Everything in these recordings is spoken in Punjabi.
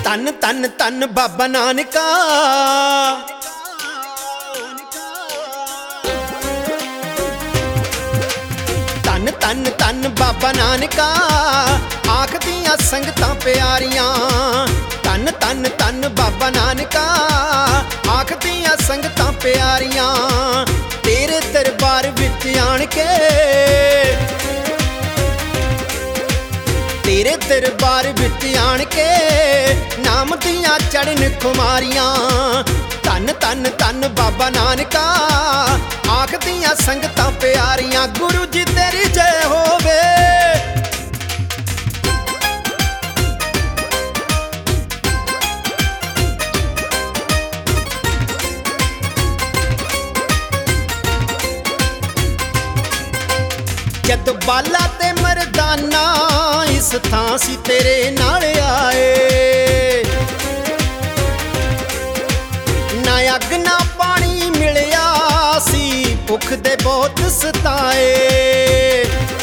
ਧੰਨ ਧੰਨ ਧੰਨ ਬਾਬਾ ਨਾਨਕਾ। ਧੰਨ ਧੰਨ ਧੰਨ ਬਾਬਾ ਨਾਨਕਾ, ਆਖਦੀਆਂ ਸੰਗਤਾਂ ਪਿਆਰੀਆਂ। ਧੰਨ ਧੰਨ ਧੰਨ ਬਾਬਾ ਨਾਨਕਾ, ਆਖਦੀਆਂ ਸੰਗਤਾਂ ਪਿਆਰੀਆਂ। ਤੇਰੇ ਦਰਬਾਰ ਵਿੱਚ ਆਣ ਕੇ, ਤੇਰੇ ਦਰਬਾਰ ਵਿੱਚ ਆਣ ਕੇ, ਨਾਮ ਦੀਆਂ ਚੜ੍ਹਨ ਖੁਮਾਰੀਆਂ। ਧੰਨ ਧੰਨ ਧੰਨ ਬਾਬਾ ਨਾਨਕਾ, ਆਖਦੀਆਂ ਸੰਗਤਾਂ ਪਿਆਰੀਆਂ। ਗੁਰੂ ਜੀ ਤੇਰੀ ਜੈ ਹੋਵੇ। ਜਦ ਬਾਲਾ ਤੇ ਮਰਦਾਨਾ ਇਸ ਥਾਂ ਸੀ ਤੇਰੇ ਨਾਲ ਆਏ। ਨਾ ਅੱਗ ਨਾ ਪਾਣੀ ਮਿਲਿਆ ਸੀ, ਭੁੱਖ ਦੇ ਬਹੁਤ ਸਤਾਏ।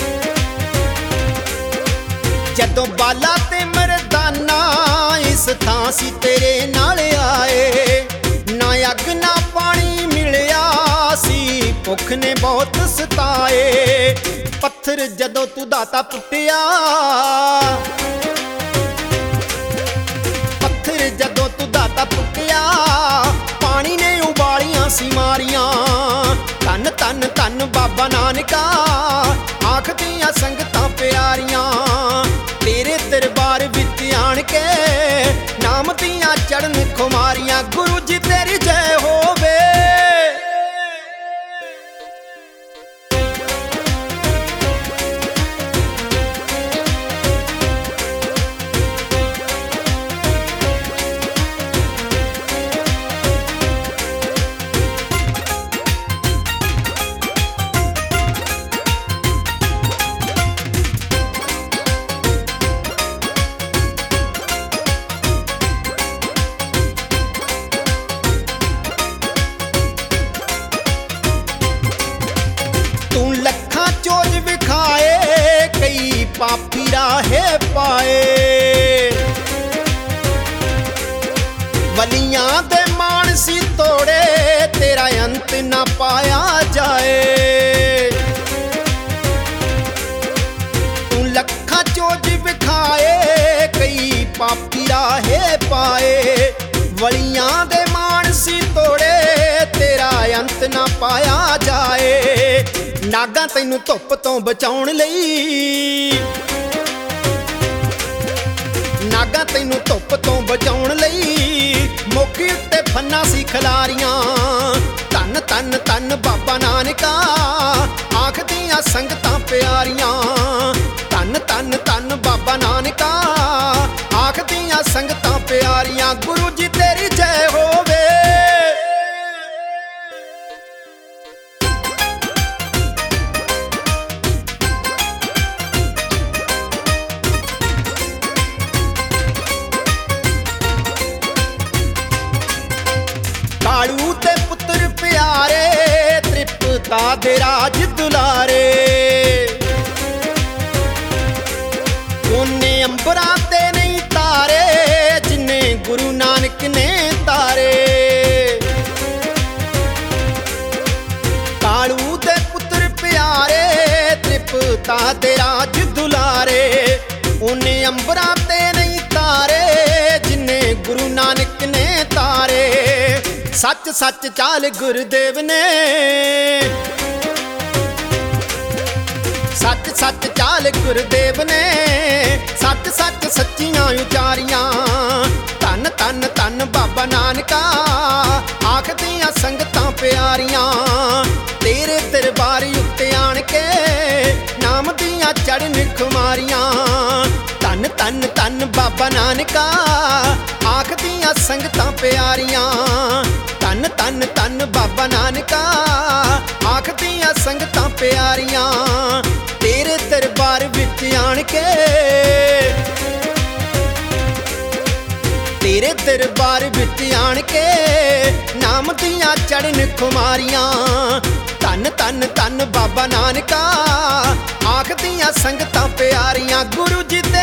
ਜਦੋਂ ਬਾਲਾ ਤੇ ਮਰਦਾਨਾ ਇਸ ਥਾਂ ਸੀ ਤੇਰੇ ਨਾਲ ਆਏ। ਨਾ ਅੱਗ ਨਾ ਪਾਣੀ ਮਿਲਿਆ ਸੀ, ਭੁੱਖ ਨੇ ਬਹੁਤ ਸਤਾਏ। ਪੱਥਰ ਜਦੋਂ ਤੂੰ ਦਾਤਾ ਪੁੱਟਿਆ, ਪੱਥਰ ਜਦੋਂ ਤੂੰ ਦਾਤਾ ਪੁੱਟਿਆ, ਪਾਣੀ ਨੇ ਉਬਾਲੀਆਂ ਸੀ ਮਾਰੀਆਂ। ਧੰਨ ਧੰਨ ਧੰਨ ਬਾਬਾ ਨਾਨਕਾ, ਆਖਦੀਆਂ ਸੰਗਤਾਂ ਪਿਆਰੀਆਂ। ਤੇਰੇ ਦਰਬਾਰ ਵਿੱਚ ਆਣ ਕੇ, ਨਾਮ ਦੀਆਂ ਚੜ੍ਹਨ ਖੁਮਾਰੀਆਂ। ਗੁਰੂ ਜੀ ਤੇਰੀ ਜੈ ਹੋਵੇ। ਤੂੰ ਲੱਖਾਂ ਚੋਜ ਵਿਖਾਏ, ਕਈ ਪਾਪੀ ਰਾਹੇ ਪਾਏ। ਵਲੀਆਂ ਦੇ ਮਾਨਸੀ ਤੋੜੇ, ਤੇਰਾ ਅੰਤ ਨਾ ਪਾਇਆ ਜਾਏ। ਤੂੰ ਲੱਖਾਂ ਚੋਜ ਵਿਖਾਏ, ਕਈ ਪਾਪੀ ਰਾਹੇ ਪਾਏ। ਵਲੀਆਂ ਦੇ ਮਾਨਸੀ ਤੋੜੇ, ਤੇਰਾ ਅੰਤ ਨਾ ਪਾਇਆ ਜਾਏ। ਨਾਗਾਂ ਤੈਨੂੰ ਧੁੱਪ ਤੋਂ ਬਚਾਉਣ ਲਈ, ਨਾਗਾਂ ਤੈਨੂੰ ਧੁੱਪ ਤੋਂ ਬਚਾਉਣ ਲਈ, ਮੋਖੀ ਉੱਤੇ ਫੰਨਾ ਸੀ ਖਿਲਾਰੀਆਂ। ਧੰਨ ਧੰਨ ਧੰਨ ਬਾਬਾ ਨਾਨਕਾ, ਆਖਦੀਆਂ ਸੰਗਤਾਂ ਪਿਆਰੀਆਂ। ਧੰਨ ਧੰਨ ਧੰਨ ਬਾਬਾ ਨਾਨਕਾ, ਆਖਦੀਆਂ ਸੰਗਤਾਂ ਪਿਆਰੀਆਂ। ਗੁਰੂ ਜੀ ਤੇਰੀ ਜੈ ਹੋਵੇ। ਕਾਲੂ ਤੇ ਪੁੱਤਰ ਪਿਆਰੇ, ਤ੍ਰਿਪਤਾ ਦੇ ਰਾਜ ਦੁਲਾਰੇ। ਉਹਨੇ ਅੰਬਰਾਂ ਤੇ ਨਹੀਂ ਤਾਰੇ, ਜਿੰਨੇ ਗੁਰੂ ਨਾਨਕ ਨੇ ਤਾਰੇ। ਕਾਲੂ ਤੇ ਪੁੱਤਰ ਪਿਆਰੇ, ਤ੍ਰਿਪਤਾ ਦੇ ਰਾਜ ਦੁਲਾਰੇ। ਉਹਨੇ ਅੰਬਰਾਂ ਤੇ ਨਹੀਂ ਤਾਰੇ, ਜਿੰਨੇ ਗੁਰੂ ਨਾਨਕ ਨੇ ਤਾਰੇ। ਸੱਚ ਸੱਚ ਚਾਲ ਗੁਰਦੇਵ ਨੇ, ਸੱਚ ਸੱਚ ਚਾਲ ਗੁਰਦੇਵ ਨੇ। ਸੱਚ ਸੱਚ ਸੱਚੀਆਂ ਉਚਾਰੀਆਂ। ਧੰਨ ਧੰਨ ਧੰਨ ਬਾਬਾ ਨਾਨਕਾ, ਆਖਦੀਆਂ ਸੰਗਤਾਂ ਪਿਆਰੀਆਂ। ਤੇਰੇ ਦਰਬਾਰ ਉੱਤੇ ਆਣ ਕੇ, ਨਾਮ ਦੀਆਂ ਚੜ੍ਹਨ ਖੁਮਾਰੀਆਂ। ਧੰਨ ਧੰਨ ਧੰਨ ਬਾਬਾ ਨਾਨਕਾ, ਆਖਦੀਆਂ ਸੰਗਤਾਂ ਪਿਆਰੀਆਂ। ਧੰਨ ਧੰਨ ਧੰਨ ਬਾਬਾ ਨਾਨਕਾ, ਆਖਦੀਆਂ ਸੰਗਤਾਂ ਪਿਆਰੀਆਂ। ਤੇਰੇ ਦਰਬਾਰ ਵਿੱਚ ਆਣ ਕੇ, ਤੇਰੇ ਦਰਬਾਰ ਵਿੱਚ ਆਣ ਕੇ, ਨਾਮ ਦੀਆਂ ਚੜ੍ਹਨ ਖੁਮਾਰੀਆਂ। ਧੰਨ ਧੰਨ ਧੰਨ ਬਾਬਾ ਨਾਨਕਾ, ਆਖਦੀਆਂ ਸੰਗਤਾਂ ਪਿਆਰੀਆਂ। ਗੁਰੂ ਜੀ